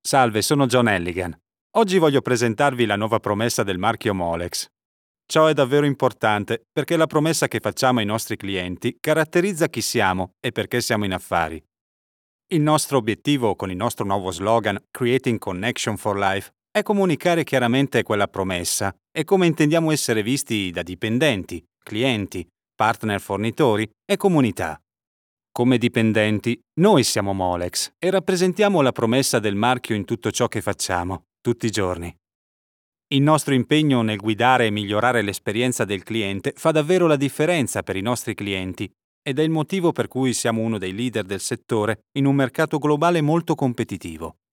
Salve, sono John Elligan. Oggi voglio presentarvi la nuova promessa del marchio Molex. Ciò è davvero importante perché la promessa che facciamo ai nostri clienti caratterizza chi siamo e perché siamo in affari. Il nostro obiettivo con il nostro nuovo slogan Creating Connection for Life è comunicare chiaramente quella promessa e come intendiamo essere visti da dipendenti, clienti, partner fornitori e comunità. Come dipendenti, noi siamo Molex e rappresentiamo la promessa del marchio in tutto ciò che facciamo, tutti i giorni. Il nostro impegno nel guidare e migliorare l'esperienza del cliente fa davvero la differenza per i nostri clienti ed è il motivo per cui siamo uno dei leader del settore in un mercato globale molto competitivo.